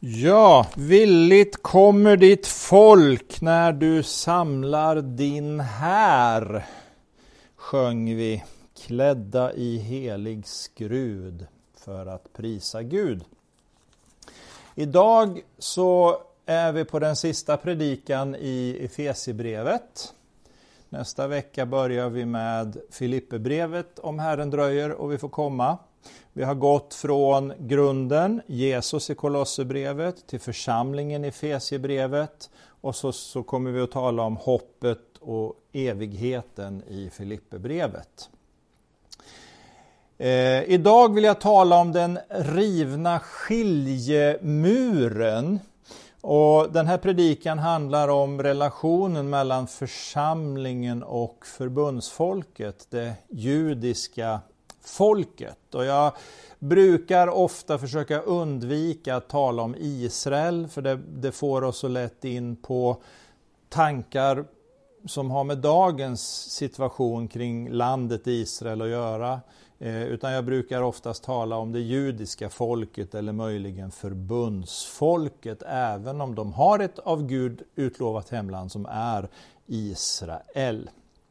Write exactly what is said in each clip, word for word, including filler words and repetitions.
Ja, villigt kommer ditt folk när du samlar din här, sjöng vi, klädda i helig skrud för att prisa Gud. Idag så är vi på den sista predikan i Efesierbrevet. Nästa vecka börjar vi med Filipperbrevet om Herren dröjer och vi får komma. Vi har gått från grunden, Jesus i Kolosserbrevet, till församlingen i Efesierbrevet och så, så kommer vi att tala om hoppet och evigheten i Filipperbrevet. Eh, idag vill jag tala om den rivna skiljemuren. Och den här predikan handlar om relationen mellan församlingen och förbundsfolket, det judiska folket. Och jag brukar ofta försöka undvika att tala om Israel, för det, det får oss så lätt in på tankar som har med dagens situation kring landet Israel att göra. Eh, utan jag brukar oftast tala om det judiska folket eller möjligen förbundsfolket, även om de har ett av Gud utlovat hemland som är Israel.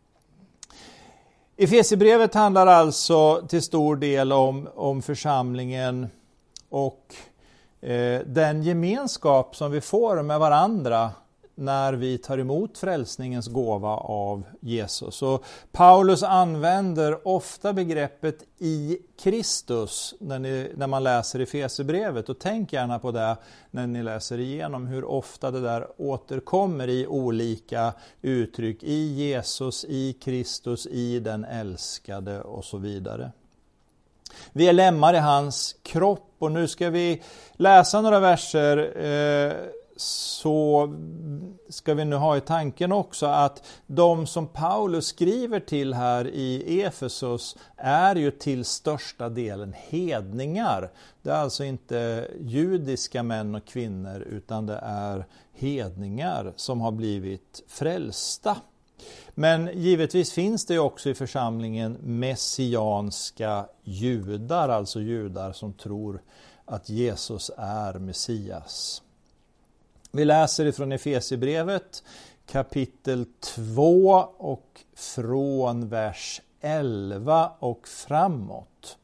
Efesierbrevet handlar alltså till stor del om, om församlingen och eh, den gemenskap som vi får med varandra när vi tar emot frälsningens gåva av Jesus. Och Paulus använder ofta begreppet i Kristus när, ni, när man läser Efesierbrevet, och tänk gärna på det när ni läser igenom hur ofta det där återkommer i olika uttryck, i Jesus, i Kristus, i den älskade och så vidare. Vi är lemmar i hans kropp, och nu ska vi läsa några verser eh, så ska vi nu ha i tanken också att de som Paulus skriver till här i Efesos är ju till största delen hedningar. Det är alltså inte judiska män och kvinnor, utan det är hedningar som har blivit frälsta. Men givetvis finns det också i församlingen messianska judar, alltså judar som tror att Jesus är Messias. Vi läser ifrån Efesierbrevet kapitel två och från vers elva och framåt.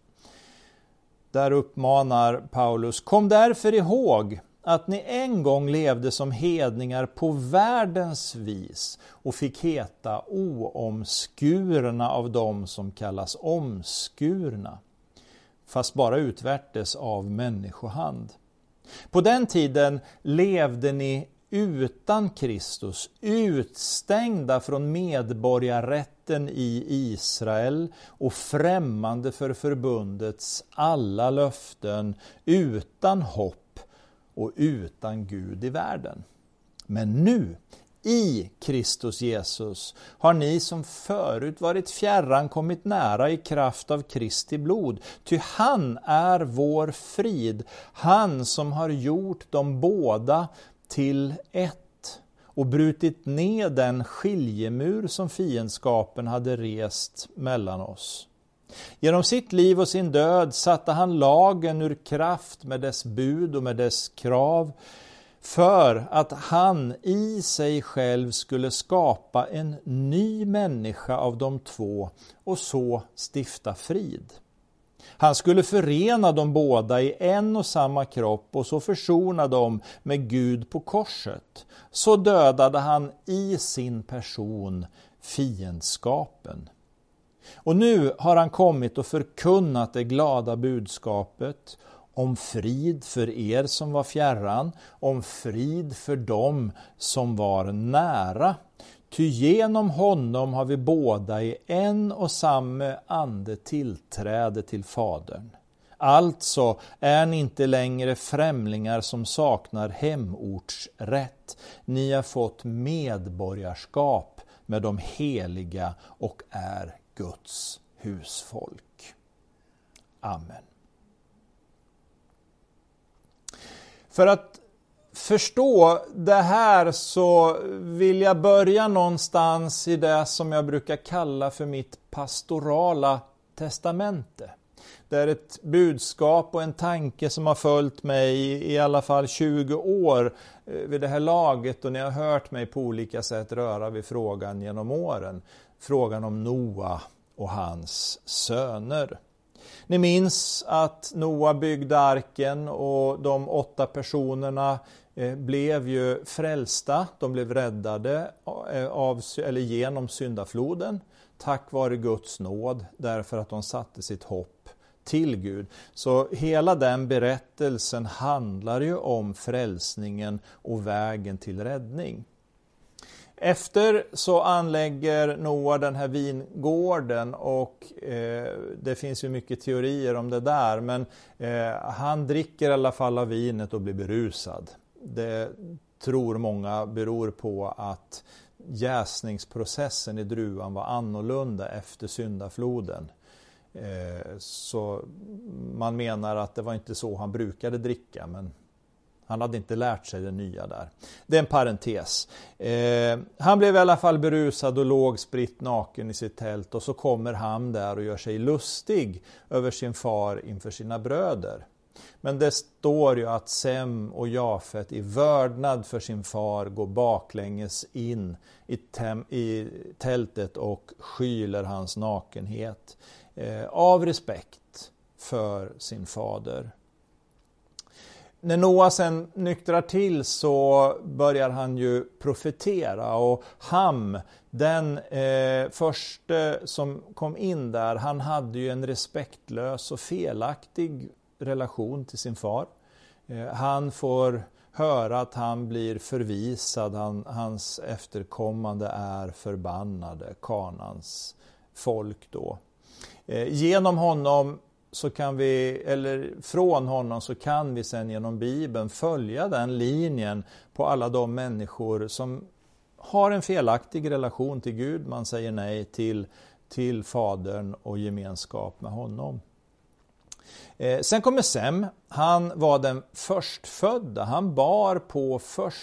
Där uppmanar Paulus: Kom därför ihåg att ni en gång levde som hedningar på världens vis och fick heta oomskurna av dem som kallas omskurna, fast bara utvärtes av människohand. På den tiden levde ni utan Kristus, utstängda från medborgarrätten i Israel och främmande för förbundets alla löften, utan hopp och utan Gud i världen. Men nu, i Kristus Jesus, har ni som förut varit fjärran kommit nära i kraft av Kristi blod. Ty han är vår frid, han som har gjort dem båda till ett och brutit ner den skiljemur som fiendskapen hade rest mellan oss. Genom sitt liv och sin död satte han lagen ur kraft med dess bud och med dess krav, för att han i sig själv skulle skapa en ny människa av de två och så stifta frid. Han skulle förena dem båda i en och samma kropp och så försona dem med Gud på korset. Så dödade han i sin person fiendskapen. Och nu har han kommit och förkunnat det glada budskapet om frid för er som var fjärran, om frid för dem som var nära. Ty genom honom har vi båda i en och samma ande tillträde till Fadern. Alltså är ni inte längre främlingar som saknar hemortsrätt. Ni har fått medborgarskap med de heliga och är Guds husfolk. Amen. För att förstå det här så vill jag börja någonstans i det som jag brukar kalla för mitt pastorala testamente. Det är ett budskap och en tanke som har följt mig i, i alla fall tjugo år vid det här laget, och ni har hört mig på olika sätt röra vid frågan genom åren. Frågan om Noa och hans söner. Ni minns att Noa byggde arken och de åtta personerna blev ju frälsta. De blev räddade av, eller genom syndafloden tack vare Guds nåd, därför att de satte sitt hopp till Gud. Så hela den berättelsen handlar ju om frälsningen och vägen till räddning. Efter så anlägger Noa den här vingården, och eh, det finns ju mycket teorier om det där, men eh, han dricker i alla fall av vinet och blir berusad. Det tror många beror på att jäsningsprocessen i druvan var annorlunda efter syndafloden. Eh, så man menar att det var inte så han brukade dricka, men han hade inte lärt sig det nya där. Det är en parentes. Eh, han blev i alla fall berusad och låg spritt naken i sitt tält, och så kommer han där och gör sig lustig över sin far inför sina bröder. Men det står ju att Sem och Jafet i vördnad för sin far går baklänges in i, tem- i tältet och skyler hans nakenhet eh, av respekt för sin fader. När Noa sen nyktrar till så börjar han ju profetera, och Ham, den eh, första som kom in där, han hade ju en respektlös och felaktig relation till sin far. Eh, han får höra att han blir förvisad, han, hans efterkommande är förbannade, Kanans folk då. Eh, genom honom så kan vi, eller från honom så kan vi sen genom Bibeln följa den linjen på alla de människor som har en felaktig relation till Gud. Man säger nej till, till fadern och gemenskap med honom. Eh, sen kommer Sem, han var den förstfödda, han bar på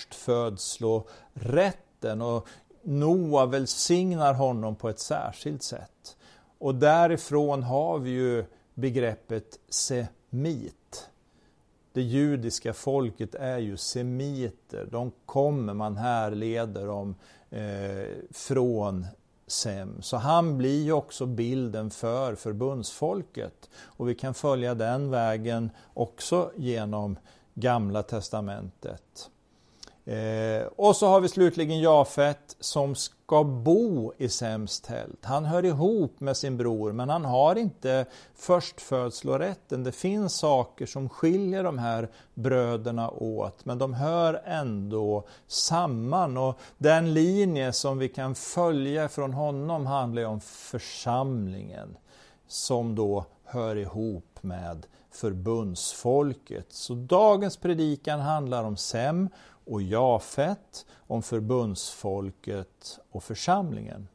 förstfödslorätten, och Noa välsignar honom på ett särskilt sätt. Och därifrån har vi ju begreppet semit. Det judiska folket är ju semiter. De kommer, man härleder dem eh, från Sem. Så han blir ju också bilden för förbundsfolket. Och vi kan följa den vägen också genom Gamla testamentet. Eh, och så har vi slutligen Jafet som ska bo i Sems tält. Han hör ihop med sin bror, men han har inte förstfödslorätten. Det finns saker som skiljer de här bröderna åt, men de hör ändå samman. Och den linje som vi kan följa från honom handlar om församlingen som då hör ihop med förbundsfolket. Så dagens predikan handlar om Sem och Jafet, om förbundsfolket och församlingen.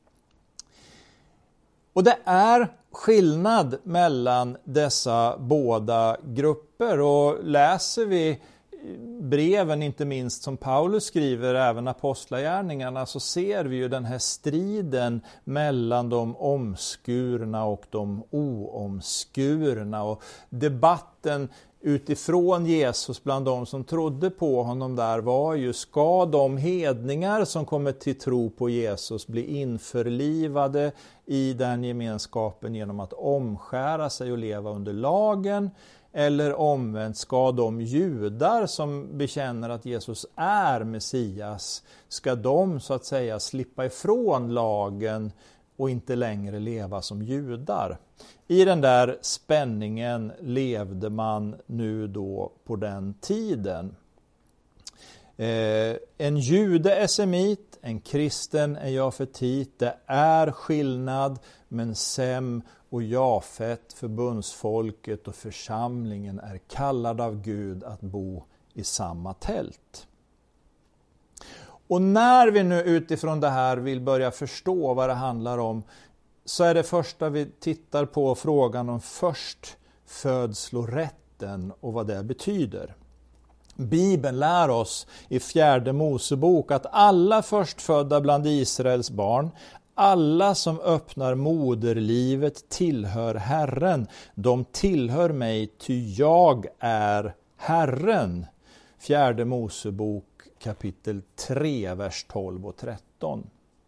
Och det är skillnad mellan dessa båda grupper, och läser vi breven, inte minst som Paulus skriver, även apostlagärningarna, så ser vi ju den här striden mellan de omskurna och de oomskurna, och debatten utifrån Jesus bland de som trodde på honom där var ju, ska de hedningar som kommer till tro på Jesus bli införlivade i den gemenskapen genom att omskära sig och leva under lagen, eller omvänt ska de judar som bekänner att Jesus är Messias, ska de så att säga slippa ifrån lagen och inte längre leva som judar? I den där spänningen levde man nu då på den tiden. Eh, en jude är semit, en kristen är jafetit. Det är skillnad, men Sem och Jafet, förbundsfolket och församlingen, är kallade av Gud att bo i samma tält. Och när vi nu utifrån det här vill börja förstå vad det handlar om, så är det första vi tittar på frågan om förstfödslorätten och vad det betyder. Bibeln lär oss i fjärde Mosebok att alla förstfödda bland Israels barn, alla som öppnar moderlivet tillhör Herren. De tillhör mig, ty jag är Herren. Fjärde Mosebok kapitel tre, vers tolv och tretton.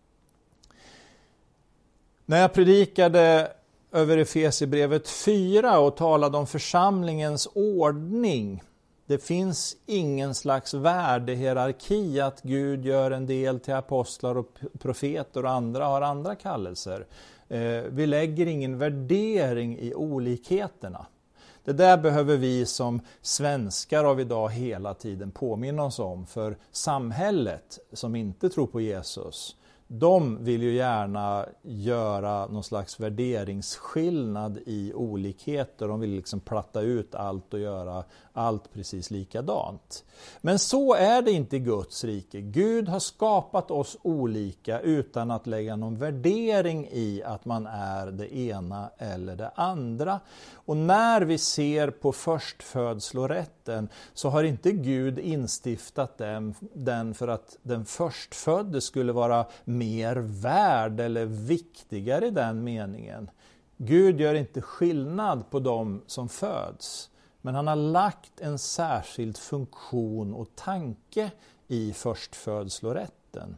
När jag predikade över Efesierbrevet fyra och talade om församlingens ordning. Det finns ingen slags värdehierarki att Gud gör en del till apostlar och profeter och andra har andra kallelser. Vi lägger ingen värdering i olikheterna. Det där behöver vi som svenskar av idag hela tiden påminna oss om, för samhället som inte tror på Jesus, de vill ju gärna göra någon slags värderingsskillnad i olikheter. De vill liksom platta ut allt och göra allt precis likadant. Men så är det inte i Guds rike. Gud har skapat oss olika utan att lägga någon värdering i att man är det ena eller det andra. Och när vi ser på förstfödslorätten så har inte Gud instiftat den, den för att den förstfödde skulle vara mer värd eller viktigare i den meningen. Gud gör inte skillnad på dem som föds. Men han har lagt en särskild funktion och tanke i förstfödslorätten.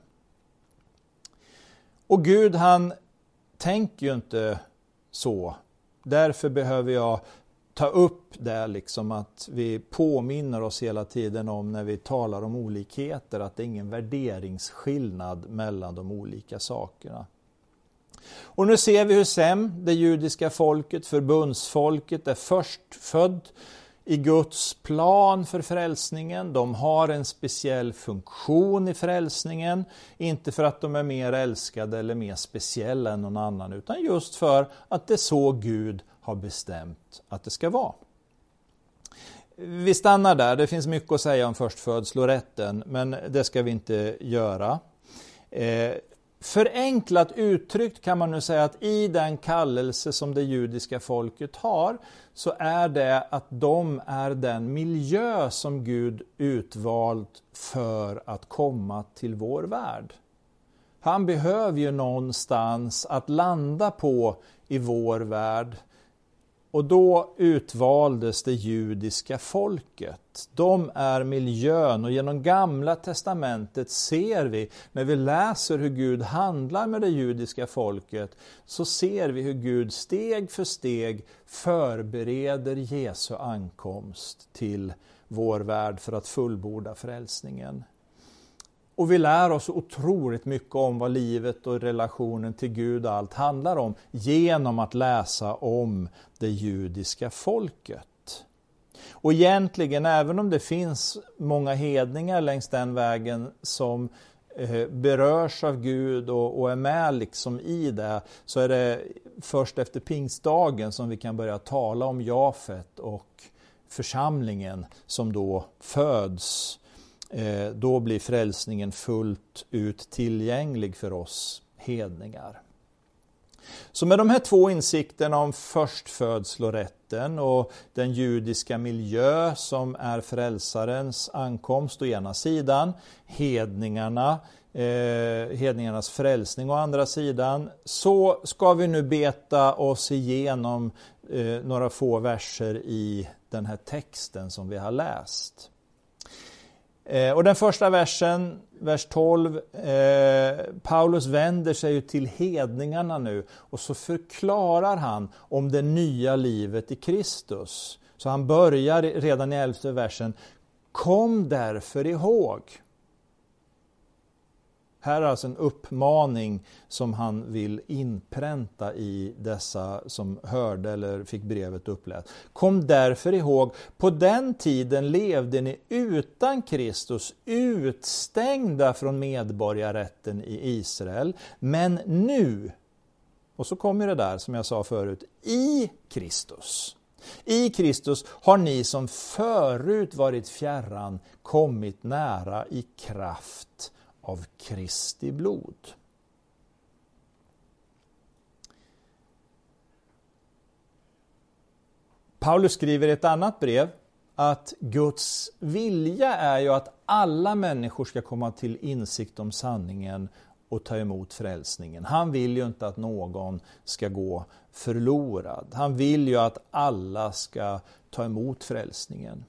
Och Gud, han tänker ju inte så. Därför behöver jag ta upp det liksom, att vi påminner oss hela tiden om när vi talar om olikheter att det är ingen värderingsskillnad mellan de olika sakerna. Och nu ser vi hur Sem, det judiska folket, förbundsfolket, är förstfödd i Guds plan för frälsningen. De har en speciell funktion i frälsningen, inte för att de är mer älskade eller mer speciella än någon annan, utan just för att det är så Gud har bestämt att det ska vara. Vi stannar där, det finns mycket att säga om förstfödslorätten, men det ska vi inte göra. Eh, Förenklat uttryckt kan man nu säga att i den kallelse som det judiska folket har så är det att de är den miljö som Gud utvalt för att komma till vår värld. Han behöver ju någonstans att landa på i vår värld. Och då utvaldes det judiska folket. De är miljön, och genom Gamla testamentet ser vi, när vi läser hur Gud handlar med det judiska folket, så ser vi hur Gud steg för steg förbereder Jesu ankomst till vår värld för att fullborda frälsningen. Och vi lär oss otroligt mycket om vad livet och relationen till Gud och allt handlar om genom att läsa om det judiska folket. Och egentligen, även om det finns många hedningar längs den vägen som eh, berörs av Gud och, och är med liksom i det, så är det först efter pingstdagen som vi kan börja tala om Jafet och församlingen som då föds. Då blir frälsningen fullt ut tillgänglig för oss hedningar. Så med de här två insikterna om förstfödslorätten och den judiska miljö som är frälsarens ankomst å ena sidan, hedningarna, eh, hedningarnas frälsning å andra sidan, så ska vi nu beta oss igenom eh, några få verser i den här texten som vi har läst. Och den första versen, vers tolv, eh, Paulus vänder sig ju till hedningarna nu och så förklarar han om det nya livet i Kristus. Så han börjar redan i elfte versen: kom därför ihåg. Här är alltså en uppmaning som han vill inpränta i dessa som hörde eller fick brevet uppläst. Kom därför ihåg, på den tiden levde ni utan Kristus, utstängda från medborgarrätten i Israel. Men nu, och så kommer det där som jag sa förut, i Kristus. I Kristus har ni som förut varit fjärran kommit nära i kraft av Kristi blod. Paulus skriver i ett annat brev att Guds vilja är ju att alla människor ska komma till insikt om sanningen att ta emot frälsningen. Han vill ju inte att någon ska gå förlorad. Han vill ju att alla ska ta emot frälsningen.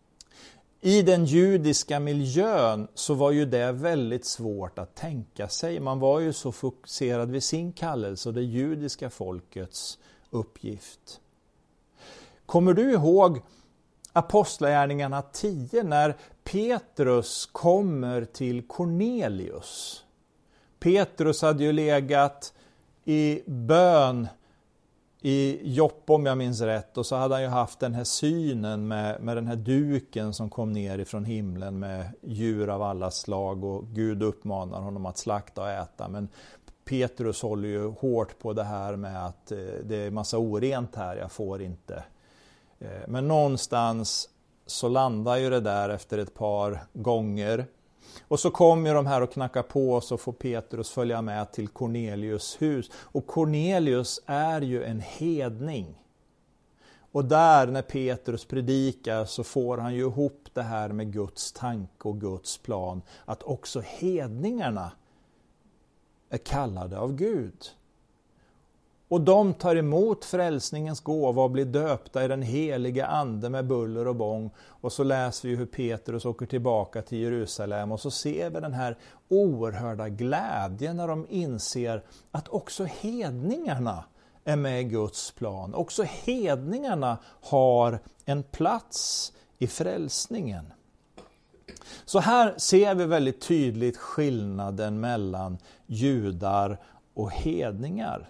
I den judiska miljön så var ju det väldigt svårt att tänka sig. Man var ju så fokuserad vid sin kallelse och det judiska folkets uppgift. Kommer du ihåg Apostlagärningarna tio när Petrus kommer till Cornelius? Petrus hade ju legat i bön i Joppe om jag minns rätt, och så hade han ju haft den här synen med, med den här duken som kom ner ifrån himlen med djur av alla slag, och Gud uppmanar honom att slakta och äta. Men Petrus håller ju hårt på det här med att eh, det är massa orent här, jag får inte. Eh, men någonstans så landar ju det där efter ett par gånger. Och så kommer ju de här och knackar på, och så får Petrus följa med till Cornelius hus. Och Cornelius är ju en hedning. Och där när Petrus predikar så får han ju ihop det här med Guds tanke och Guds plan. Att också hedningarna är kallade av Gud. Och de tar emot frälsningens gåva och blir döpta i den heliga ande med buller och bång. Och så läser vi hur Petrus åker tillbaka till Jerusalem, och så ser vi den här oerhörda glädjen när de inser att också hedningarna är med i Guds plan. Också hedningarna har en plats i frälsningen. Så här ser vi väldigt tydligt skillnaden mellan judar och hedningar.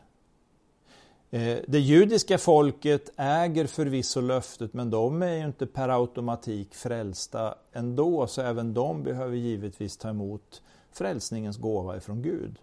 Det judiska folket äger förvisso löftet, men de är ju inte per automatik frälsta ändå, så även de behöver givetvis ta emot frälsningens gåva ifrån Gud.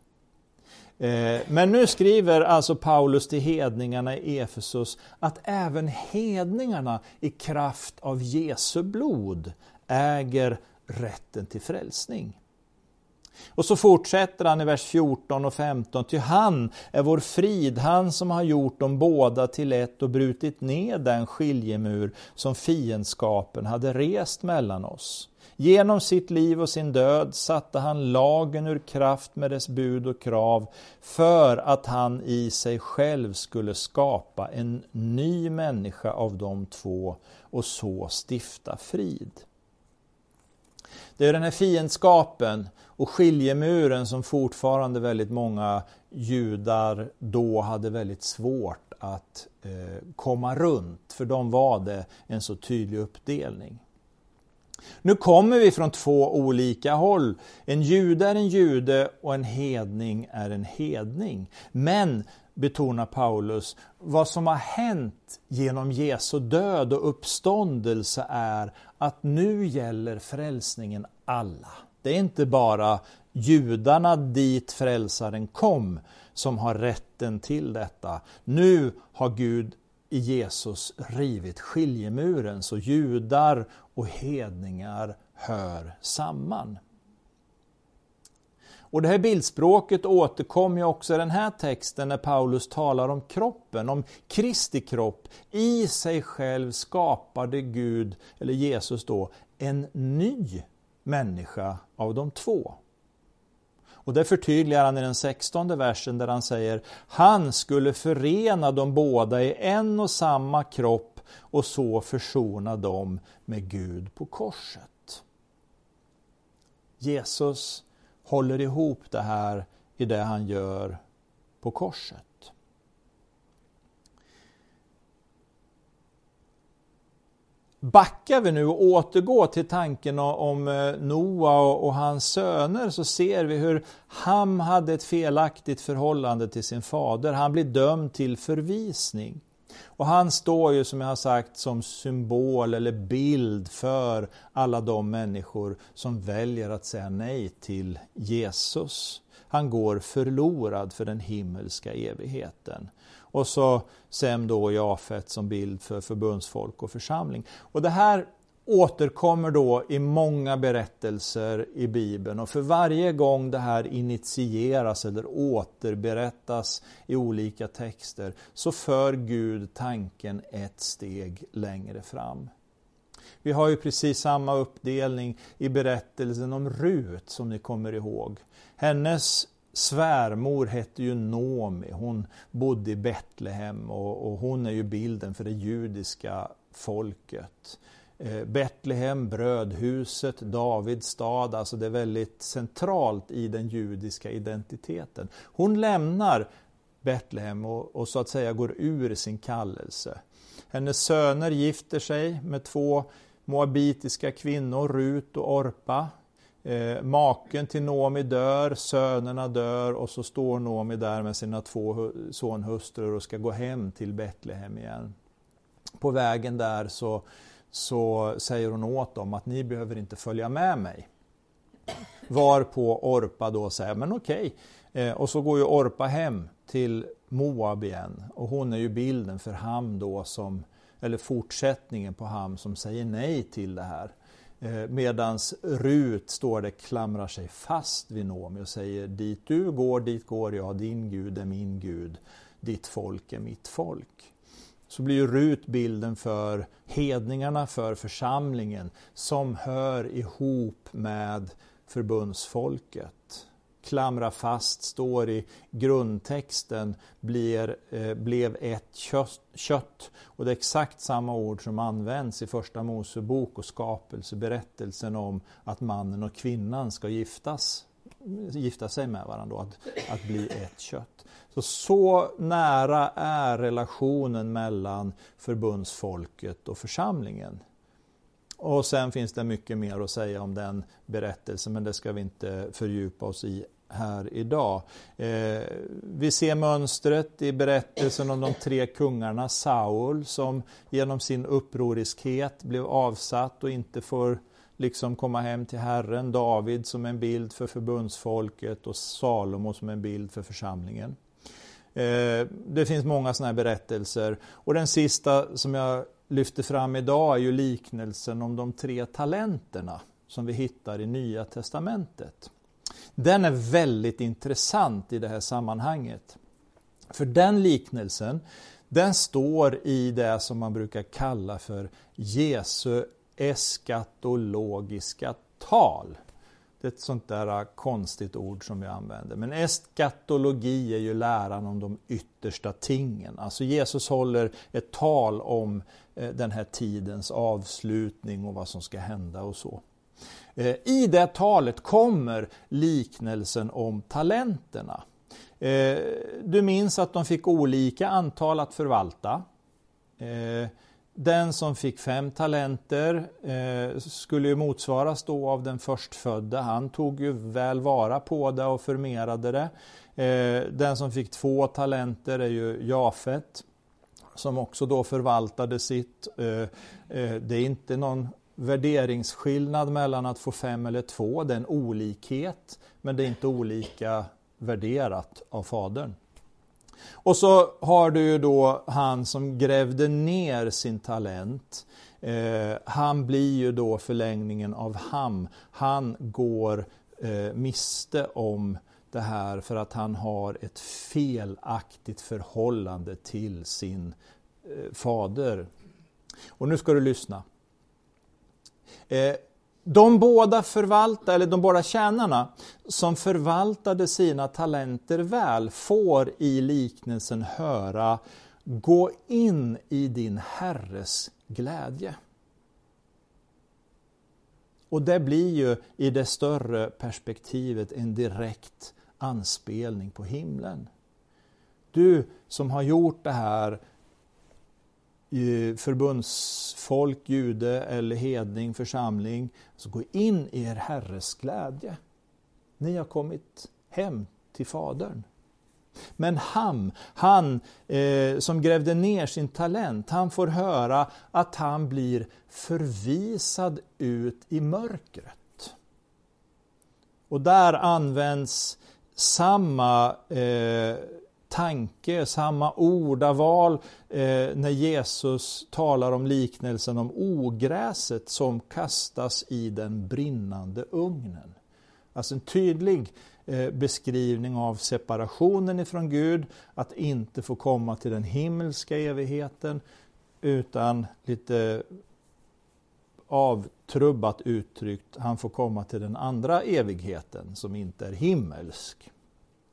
Men nu skriver alltså Paulus till hedningarna i Efesus att även hedningarna i kraft av Jesu blod äger rätten till frälsning. Och så fortsätter han i vers fjorton och femton. Ty han är vår frid, han som har gjort dem båda till ett och brutit ner den skiljemur som fiendskapen hade rest mellan oss. Genom sitt liv och sin död satte han lagen ur kraft med dess bud och krav, för att han i sig själv skulle skapa en ny människa av de två och så stifta frid. Det är den här fiendskapen och skiljemuren som fortfarande väldigt många judar då hade väldigt svårt att eh, komma runt. För dem var det en så tydlig uppdelning. Nu kommer vi från två olika håll. En jude är en jude och en hedning är en hedning. Men, betonar Paulus, vad som har hänt genom Jesu död och uppståndelse är att nu gäller frälsningen alla. Det är inte bara judarna dit frälsaren kom som har rätten till detta. Nu har Gud i Jesus rivit skiljemuren, så judar och hedningar hör samman. Och det här bildspråket återkommer ju också i den här texten när Paulus talar om kroppen, om Kristi kropp. I sig själv skapade Gud, eller Jesus då, en ny människa av de två. Och det förtydligar han i den sextonde versen där han säger: han skulle förena dem båda i en och samma kropp och så försona dem med Gud på korset. Jesus håller ihop det här i det han gör på korset. Backar vi nu och återgår till tanken om Noa och hans söner, så ser vi hur Ham hade ett felaktigt förhållande till sin fader. Han blir dömd till förvisning. Och han står ju, som jag har sagt, som symbol eller bild för alla de människor som väljer att säga nej till Jesus. Han går förlorad för den himmelska evigheten. Och så Sem då Jafet som bild för förbundsfolk och församling. Och det här återkommer då i många berättelser i Bibeln. Och för varje gång det här initieras eller återberättas i olika texter så för Gud tanken ett steg längre fram. Vi har ju precis samma uppdelning i berättelsen om Rut som ni kommer ihåg. Hennes svärmor hette ju Nomi, hon bodde i Betlehem och, och hon är ju bilden för det judiska folket. Eh, Betlehem, brödhuset, Davids stad, alltså det är väldigt centralt i den judiska identiteten. Hon lämnar Betlehem och, och så att säga går ur sin kallelse. Hennes söner gifter sig med två moabitiska kvinnor, Rut och Orpa. Eh, maken till Nomi dör, sönerna dör och så står Nomi där med sina två sonhustrur och ska gå hem till Betlehem igen. På vägen där så, så säger hon åt dem att ni behöver inte följa med mig. Varpå Orpa då säger, men okej. Eh, och så går ju Orpa hem till Moab igen. Och hon är ju bilden för Ham då som, eller fortsättningen på Ham som säger nej till det här. Eh, medans Rut står det klamrar sig fast vid Nomi och säger dit du går, dit går jag, din Gud är min Gud, ditt folk är mitt folk. Så blir ju Rut bilden för hedningarna, för församlingen som hör ihop med förbundsfolket. Klamra fast står i grundtexten, blir, eh, blev ett kött, kött. Och det är exakt samma ord som används i första Mosebok och skapelseberättelsen om att mannen och kvinnan ska giftas, gifta sig med varandra, att, att bli ett kött. Så, så nära är relationen mellan förbundsfolket och församlingen. Och sen finns det mycket mer att säga om den berättelsen, men det ska vi inte fördjupa oss i här idag. Eh, vi ser mönstret i berättelsen om de tre kungarna. Saul som genom sin upproriskhet blev avsatt och inte får liksom komma hem till Herren. David som en bild för förbundsfolket och Salomo som en bild för församlingen. Eh, det finns många sådana här berättelser. Och den sista som jag lyfter fram idag är ju liknelsen om de tre talenterna som vi hittar i Nya testamentet. Den är väldigt intressant i det här sammanhanget. För den liknelsen, den står i det som man brukar kalla för Jesu eskatologiska tal. Det är ett sånt där konstigt ord som vi använder. Men eskatologi är ju läran om de yttersta tingen. Alltså Jesus håller ett tal om den här tidens avslutning och vad som ska hända och så. I det talet kommer liknelsen om talenterna. Du minns att de fick olika antal att förvalta. Den som fick fem talenter skulle ju motsvaras då av den förstfödde. Han tog ju väl vara på det och förmerade det. Den som fick två talenter är ju Jafet, som också då förvaltade sitt. Det är inte någon värderingsskillnad mellan att få fem eller två. Det är en olikhet, men det är inte olika värderat av fadern. Och så har du ju då han som grävde ner sin talent. Eh, han blir ju då förlängningen av Ham. Han går eh, miste om det här för att han har ett felaktigt förhållande till sin eh, fader. Och nu ska du lyssna. Eh, de båda förvaltare, eller de båda tjänarna som förvaltade sina talenter väl får i liknelsen höra: gå in i din herres glädje. Och det blir ju i det större perspektivet en direkt anspelning på himlen. Du som har gjort det här, förbundsfolk, jude eller hedning, församling, så gå in i er herres glädje. Ni har kommit hem till fadern. Men Ham, han eh, som grävde ner sin talent, han får höra att han blir förvisad ut i mörkret. Och där används samma eh, tanke, samma ordaval eh, när Jesus talar om liknelsen om ogräset som kastas i den brinnande ugnen. Alltså en tydlig eh, beskrivning av separationen ifrån Gud, att inte få komma till den himmelska evigheten, utan lite avtrubbat uttryckt, han får komma till den andra evigheten som inte är himmelsk.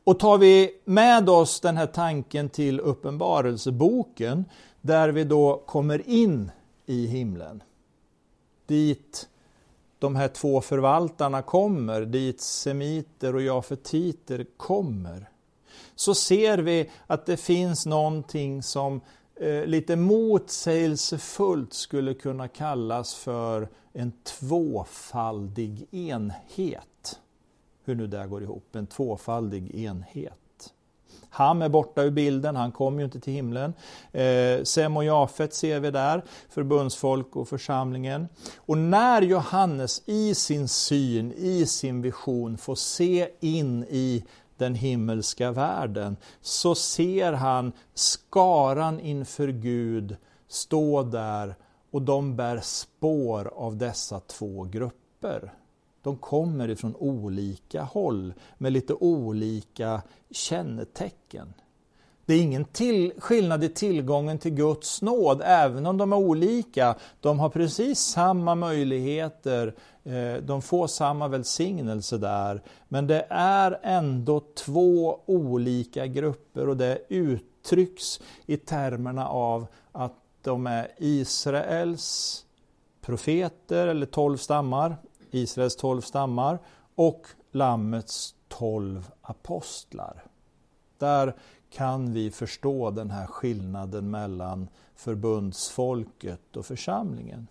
Och tar vi med oss den här tanken till Uppenbarelseboken, där vi då kommer in i himlen, dit de här två förvaltarna kommer, dit semiter och jafetiter kommer, så ser vi att det finns någonting som eh, lite motsägelsefullt skulle kunna kallas för en tvåfaldig enhet. Hur nu det går ihop, en tvåfaldig enhet. Ham är borta ur bilden, han kom ju inte till himlen. Eh, Sem och Jafet ser vi där, förbundsfolk och församlingen. Och när Johannes i sin syn, i sin vision får se in i den himmelska världen, så ser han skaran inför Gud stå där, och de bär spår av dessa två grupper. De kommer ifrån olika håll med lite olika kännetecken. Det är ingen till, skillnad i tillgången till Guds nåd, även om de är olika. De har precis samma möjligheter, de får samma välsignelse där. Men det är ändå två olika grupper, och det uttrycks i termerna av att de är Israels profeter eller tolv stammar. Israels tolv stammar och Lammets tolv apostlar. Där kan vi förstå den här skillnaden mellan förbundsfolket och församlingen.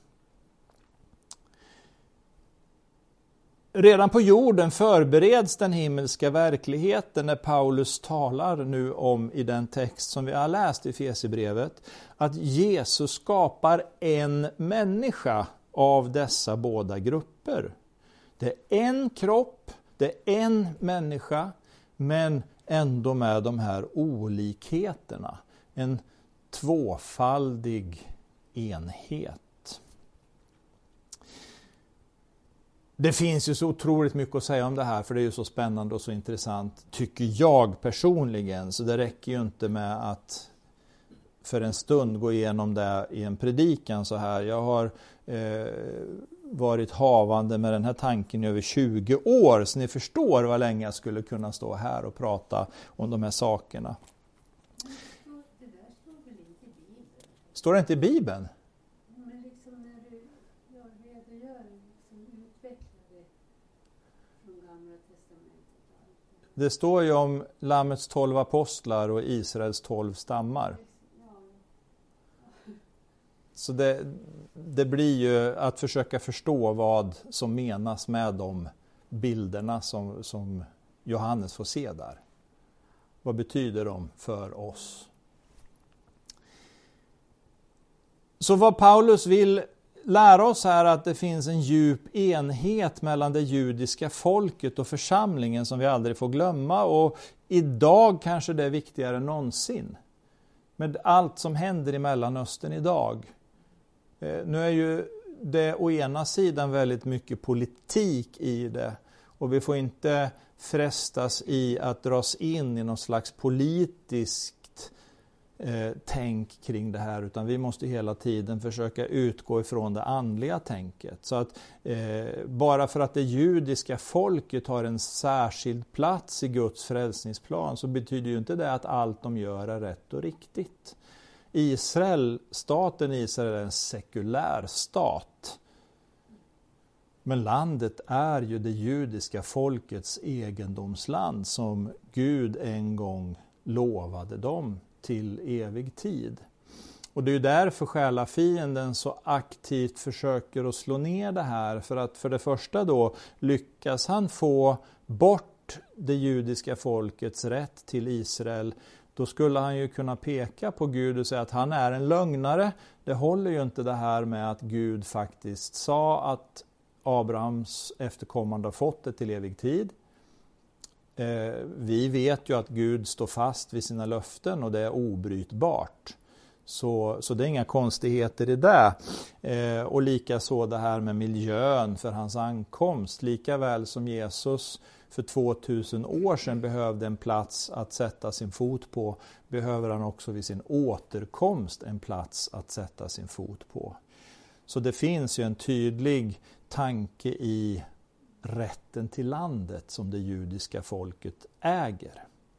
Redan på jorden förbereds den himmelska verkligheten när Paulus talar nu om i den text som vi har läst i Efesierbrevet, att Jesus skapar en människa av dessa båda grupper. Det är en kropp, det är en människa, men ändå med de här olikheterna. En tvåfaldig enhet. Det finns ju så otroligt mycket att säga om det här, för det är ju så spännande och så intressant, tycker jag personligen. Så det räcker ju inte med att för en stund gå igenom det i en predikan så här. Jag har eh, varit havande med den här tanken i över tjugo år, så ni förstår vad länge jag skulle kunna stå här och prata om de här sakerna. Det där står väl inte i Bibeln? Står det inte i Bibeln? Men liksom när du gör redogör, liksom utvecklar det från Gamla testamentet och allt det. Det står ju om Lammets tolv apostlar och Israels tolv stammar. Så det, det blir ju att försöka förstå vad som menas med de bilderna som, som Johannes får se där. Vad betyder de för oss? Så vad Paulus vill lära oss här, att det finns en djup enhet mellan det judiska folket och församlingen som vi aldrig får glömma. Och idag kanske det är viktigare än någonsin. Med allt som händer i Mellanöstern idag. Nu är ju det å ena sidan väldigt mycket politik i det, och vi får inte frestas i att dras in i någon slags politiskt eh, tänk kring det här, utan vi måste hela tiden försöka utgå ifrån det andliga tänket. Så att eh, bara för att det judiska folket har en särskild plats i Guds frälsningsplan, så betyder ju inte det att allt de gör är rätt och riktigt. Israel, staten Israel är en sekulär stat. Men landet är ju det judiska folkets egendomsland som Gud en gång lovade dem till evig tid. Och det är ju därför själafienden så aktivt försöker att slå ner det här. För att för det första då lyckas han få bort det judiska folkets rätt till Israel. Då skulle han ju kunna peka på Gud och säga att han är en lögnare. Det håller ju inte det här med att Gud faktiskt sa att Abrahams efterkommande har fått det till evig tid. Eh, vi vet ju att Gud står fast vid sina löften och det är obrytbart. Så, så det är inga konstigheter i det. Eh, och lika så det här med miljön för hans ankomst. Lika väl som Jesus för tvåtusen år sedan behövde en plats att sätta sin fot på, behöver han också vid sin återkomst en plats att sätta sin fot på. Så det finns ju en tydlig tanke i rätten till landet som det judiska folket äger.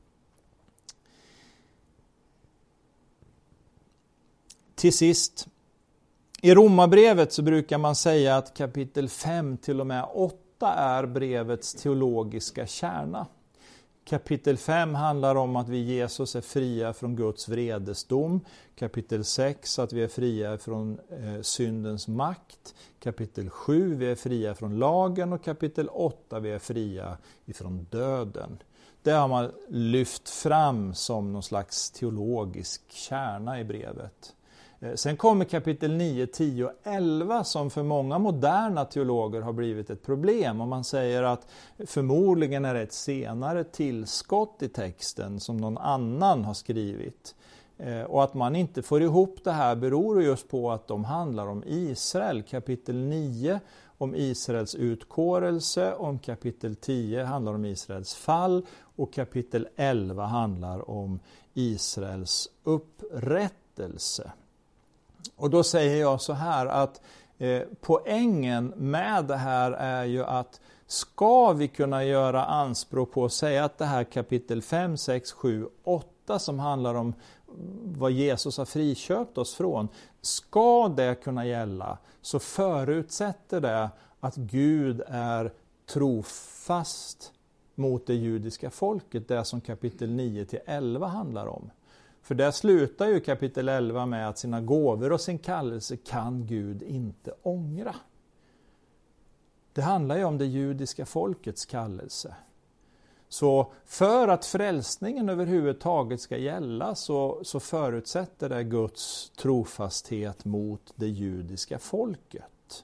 till sist, i Romarbrevet så brukar man säga att kapitel fem till och med åtta är brevets teologiska kärna. Kapitel fem handlar om att vi Jesus är fria från Guds vredesdom. Kapitel sex att vi är fria från eh, syndens makt. Kapitel sju vi är fria från lagen, och kapitel åtta vi är fria ifrån döden. Det har man lyft fram som någon slags teologisk kärna i brevet. Sen kommer kapitel nio, tio och elva som för många moderna teologer har blivit ett problem. Och man säger att förmodligen är det ett senare tillskott i texten som någon annan har skrivit. Och att man inte får ihop det här beror just på att de handlar om Israel. Kapitel nio om Israels utkårelse, om kapitel tio handlar om Israels fall, och kapitel elva handlar om Israels upprättelse. Och då säger jag så här att eh, poängen med det här är ju att ska vi kunna göra anspråk på att säga att det här kapitel fem, sex, sju, åtta som handlar om vad Jesus har friköpt oss från, ska det kunna gälla, så förutsätter det att Gud är trofast mot det judiska folket, det som kapitel nio till elva handlar om. För där slutar ju kapitel elva med att sina gåvor och sin kallelse kan Gud inte ångra. Det handlar ju om det judiska folkets kallelse. Så för att frälsningen överhuvudtaget ska gälla så, så förutsätter det Guds trofasthet mot det judiska folket.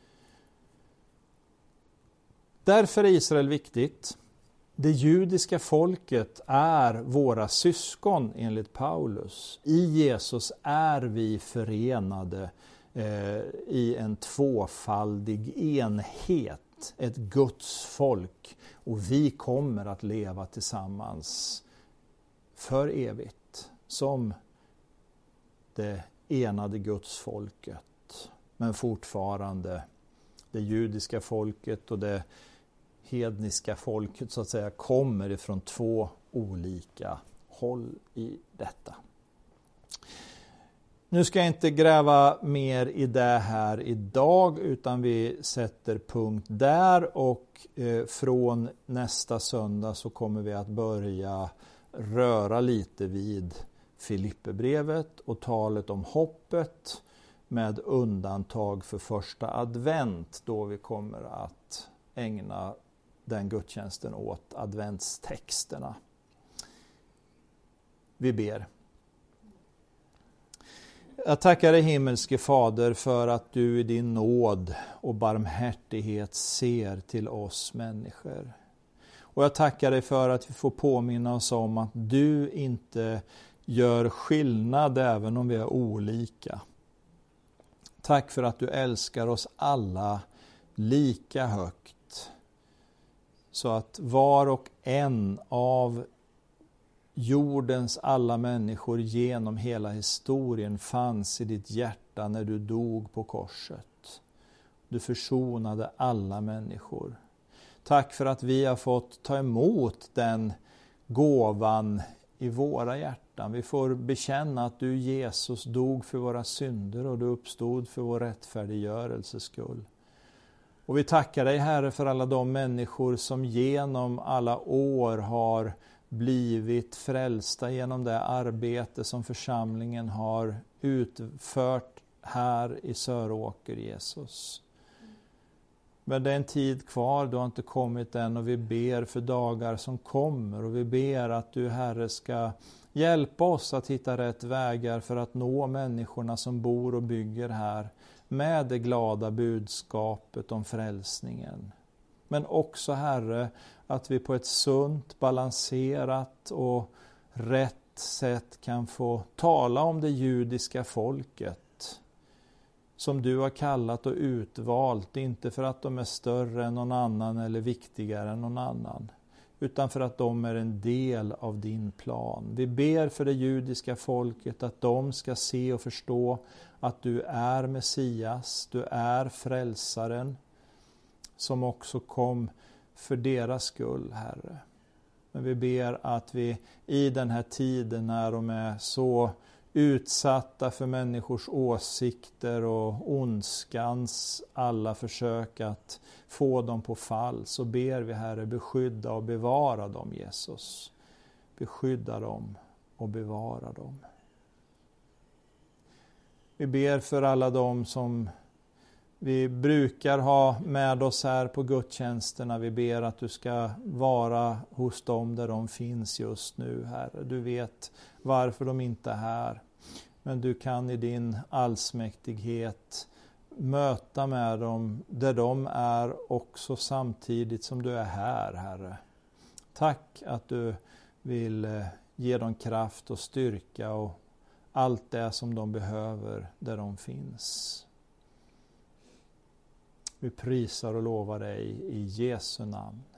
Därför är Israel viktigt. Det judiska folket är våra syskon enligt Paulus. I Jesus är vi förenade eh, i en tvåfaldig enhet, ett Guds folk. Och vi kommer att leva tillsammans för evigt som det enade Guds folket. Men fortfarande det judiska folket och det hedniska folket så att säga kommer ifrån två olika håll i detta. Nu ska jag inte gräva mer i det här idag, utan vi sätter punkt där, och eh, från nästa söndag så kommer vi att börja röra lite vid Filipperbrevet och talet om hoppet, med undantag för första advent då vi kommer att ägna den gudstjänsten åt adventstexterna. Vi ber. Jag tackar dig, himmelske Fader, för att du i din nåd och barmhärtighet ser till oss människor. Och jag tackar dig för att vi får påminna oss om att du inte gör skillnad även om vi är olika. Tack för att du älskar oss alla lika högt. Så att var och en av jordens alla människor genom hela historien fanns i ditt hjärta när du dog på korset. Du försonade alla människor. Tack för att vi har fått ta emot den gåvan i våra hjärtan. Vi får bekänna att du, Jesus, dog för våra synder och du uppstod för vår rättfärdiggörelses skull. Och vi tackar dig, Herre, för alla de människor som genom alla år har blivit frälsta genom det arbete som församlingen har utfört här i Söråker, Jesus. Men det är en tid kvar, du har inte kommit än, och vi ber för dagar som kommer, och vi ber att du, Herre, ska hjälpa oss att hitta rätt vägar för att nå människorna som bor och bygger här med det glada budskapet om frälsningen. Men också, Herre, att vi på ett sunt, balanserat och rätt sätt kan få tala om det judiska folket som du har kallat och utvalt, inte för att de är större än någon annan eller viktigare än någon annan, utan för att de är en del av din plan. Vi ber för det judiska folket att de ska se och förstå att du är Messias, du är frälsaren som också kom för deras skull, Herre. Men vi ber att vi i den här tiden när de är så utsatta för människors åsikter och ondskans alla försök att få dem på fall, så ber vi, Herre, beskydda och bevara dem, Jesus. Beskydda dem och bevara dem. Vi ber för alla dem som vi brukar ha med oss här på gudstjänsterna. Vi ber att du ska vara hos dem där de finns just nu, Herre. Du vet varför de inte är här. Men du kan i din allsmäktighet möta med dem där de är också samtidigt som du är här, Herre. Tack att du vill ge dem kraft och styrka och allt det som de behöver där de finns. Vi prisar och lovar dig i Jesu namn.